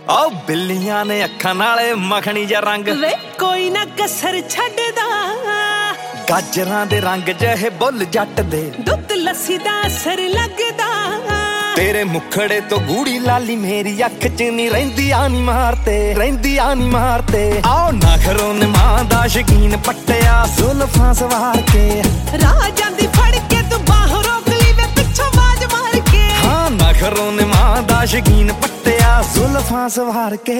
ਆਹ ਬਿੱਲੀਆਂ ਨੇ ਅੱਖਾਂ ਨਾਲੇ ਮੱਖਣੀ ਜਾਂ ਰੰਗ ਵੇ ਕੋਈ ਨਾ ਕਸਰ ਛੱਡਦਾ, ਗਾਜਰਾਂ ਦੇ ਰੰਗ ਜਿਹੇ ਬੁੱਲ ਜੱਟ ਦੇ, ਦੁੱਧ ਲੱਸੀ ਦਾ ਅਸਰ ਲੱਗਦਾ। ਤੇਰੇ ਮੁਖੜੇ ਤੋਂ ਗੂੜੀ ਲਾਲੀ ਮੇਰੀ ਅੱਖ 'ਚ ਨੀ ਰਹਿੰਦੀਆਂ ਨੀ ਮਾਰਤੇ, ਰਹਿੰਦੀਆਂ ਨੀ ਮਾਰਤੇ। ਆਓ ਨਖਰੋਂ ਨੇ ਮਾਂ ਦਾ ਸ਼ਕੀਨ ਪੱਟਿਆ ਜ਼ੁਲਫਾਂ ਸਵਾਰ ਕੇ, ਰਾਹ ਜਾਂਦੀ ਫੜ ਕੇ ਤੂੰ ਬਾਹੋਂ ਰੋਕ ਲਈ ਵੇ ਪਿੱਛੋਂ ਆਵਾਜ਼ ਮਾਰ ਕੇ। ਹਾਂ ਨਖਰੋਂ ਨੇ ਮਾਂ ਦਾ ਸ਼ਕੀਨ ਪੱਟਿਆ ਜ਼ੁਲਫਾਂ ਸਵਾਰ ਕੇ।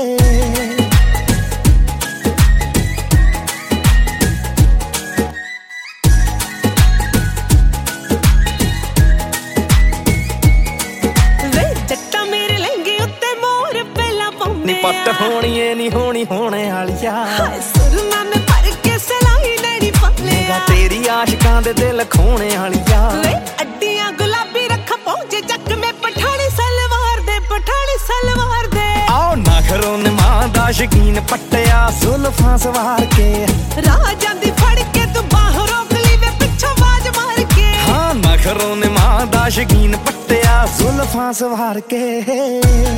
ਨੀ ਪੱਟ ਹੋਣੀਏ ਨੀ ਹੋਣੀ ਹੋਣੇ ਵਾਲੀਆ, ਸੁਰਮਾ ਮੈਂ ਭਰ ਕੇ ਸਲਾਈ ਲੈਣੀ ਪੱਲਿਆ, ਤੇਰੀ ਆਸ਼ਿਕਾਂ ਦੇ ਦਿਲ ਖੋਣੇ ਵਾਲੀਆ। ਵੇ ਅੱਡੀਆਂ ਗੁਲਾਬੀ ਰੱਖਾਂ ਪਹੁੰਚੇ ਚੱਕ ਮੈਂ ਪਠਾਣੀ ਸਲਵਾਰ ਦੇ, ਪਠਾਣੀ ਸਲਵਾਰ ਦੇ। ਆਓ ਨਖਰੋਂ ਨੇ ਮਾਂ ਦਾ ਸ਼ਕੀਨ ਪੱਟਿਆ ਜ਼ੁਲਫਾਂ ਸਵਾਰ ਕੇ, ਰਾਹ ਜਾਂਦੀ ਫੜ ਕੇ ਤੂੰ ਬਾਹੋਂ ਰੋਕ ਲਈ ਵੇ ਪਿੱਛੋਂ ਆਵਾਜ਼ ਮਾਰ ਕੇ। ਹਾਂ ਨਖਰੋਂ ਨੇ ਮਾਂ ਦਾ ਸ਼ਕੀਨ ਪੱਟਿਆ ਜ਼ੁਲਫਾਂ ਸਵਾਰ ਕੇ।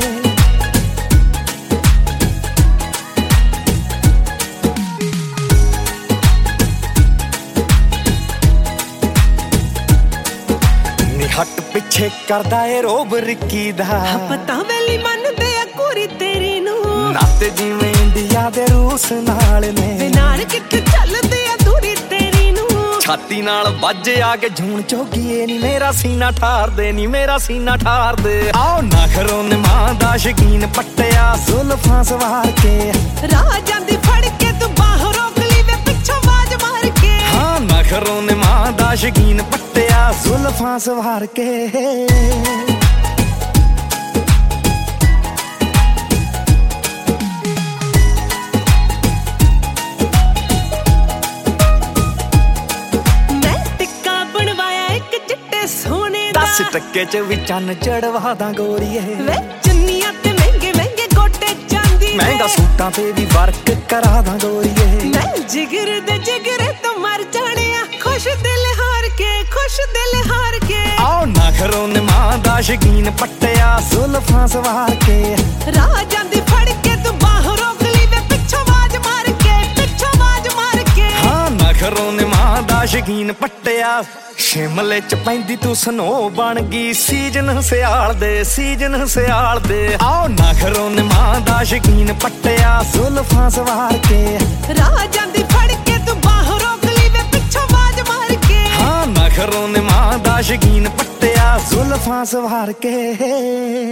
ਹੱਟ ਪਿੱਛੇ ਕਰਦਾ ਏ ਰੋਬ ਰਿੱਕੀ ਦਾ, ਪਤਾ ਵੇਲੀ ਮੰਨਦੇ ਆ ਕੁੜੀ ਤੇਰੀ ਨੂੰ, ਨਾਤੇ ਜਿਵੇਂ ਇੰਡੀਆ ਦੇ ਰੂਸ ਨਾਲ ਨੇ, ਵੇ ਨਾਲ ਕਿੱਥੇ ਚੱਲਦੇ ਆ ਦੂਰੀ ਤੇਰੀ ਨੂੰ। ਛਾਤੀ ਨਾਲ ਵੱਜ ਆ ਕੇ ਜੂਣ ਚੋਗੀਏ ਨੀ ਮੇਰਾ ਸੀਨਾ ਠਾਰ ਦੇ, ਨੀ ਮੇਰਾ ਸੀਨਾ ਠਾਰ ਦੇ। ਆਓ ਨਖਰੋਂ ਨੇ ਮਾਂ ਦਾ ਸ਼ਕੀਨ ਪੱਟਿਆ ਜ਼ੁਲਫਾਂ ਸਵਾਰ ਕੇ, ਰਾਹ ਜਾਂਦੀ ਫੜ ਕੇ ਤੂੰ ਬਾਹੋਂ ਰੋਕ ਲਈ ਵੇ ਪਿੱਛੋਂ ਆਵਾਜ਼ ਮਾਰ ਕੇ। ਹਾਂ ਨਖਰੋਂ ਨੇ ਮਾਂ ਦਾ ਸ਼ਕੀਨ ਪੱਟਿਆ ਜ਼ੁਲਫਾਂ ਸਵਾਰ ਕੇ। ਦਸ ਟੱਕੇ 'ਚ ਵੀ ਚੰਨ ਚੜਵਾ ਦਾਂ ਗੋਰੀਏ, ਵੇ ਚੁੰਨੀਆਂ ਤੇ ਮਹਿੰਗੇ ਮਹਿੰਗੇ ਗੋਟੇ ਚਾਂਦੀ, ਮਹਿੰਗਾ ਸੂਟਾਂ ਤੇ ਵੀ ਵਰਕ ਕਰਾ ਦਾਂ ਗੋਰੀਏ। ਮੈਂ ਜਿਗਰ ਦੇ ਜਿਗਰੇ ਤੋਂ ਮਰ ਜਾਣਿਆ, ਖੁਸ਼ ਦਿਲ ਹਾਰ ਕੇ, ਖੁਸ਼ ਦਿਲ ਹਾਰ ਕੇ। ਆਓ ਨਖਰੋਂ ਨੇ ਮਾਂ ਦਾ ਸ਼ਕੀਨ ਪੱਟਿਆ ਜ਼ੁਲਫਾਂ ਸਵਾਰ ਕੇ, ਰਾਹ ਜਾਂਦੀ ਫੜ ਕੇ ਤੂੰ ਬਾਹੋਂ ਰੋਕ ਲਈ ਵੇ ਪਿੱਛੋਂ ਆਵਾਜ਼ ਮਾਰ ਕੇ, ਪਿੱਛੋਂ ਆਵਾਜ਼ ਮਾਰ ਕੇ। ਹਾਂ ਨਖਰੋਂ ਨੇ ਮਾਂ ਦਾ ਸ਼ਕੀਨ ਪੱਟਿਆ, ਸ਼ਿਮਲੇ 'ਚ ਪੈਂਦੀ ਤੂੰ ਸਨੋ ਬਣ ਗਈ ਸੀਜਨ ਸਿਆਲ ਦੇ, ਸੀਜਨ ਸਿਆਲ ਦੇ। ਆਓ ਨਖਰੋਂ ਨੇ ਮਾਂ ਦਾ ਸ਼ਕੀਨ ਪੱਟਿਆ ਜ਼ੁਲਫਾਂ ਸਵਾਰ ਕੇ, ਰਾਹ ਜਾਂਦੀ ਫੜ ਕੇ ਤੂੰ ਬਾਹੋਂ ਰੋਕ ਲਈ ਵੇ ਪਿੱਛੋਂ ਆਵਾਜ਼ ਮਾਰ ਕੇ। ਹਾਂ ਨਖਰੋਂ ਨੇ ਮਾਂ ਦਾ ਸ਼ਕੀਨ ਪੱਟਿਆ ਜ਼ੁਲਫਾਂ ਸਵਾਰ ਕੇ।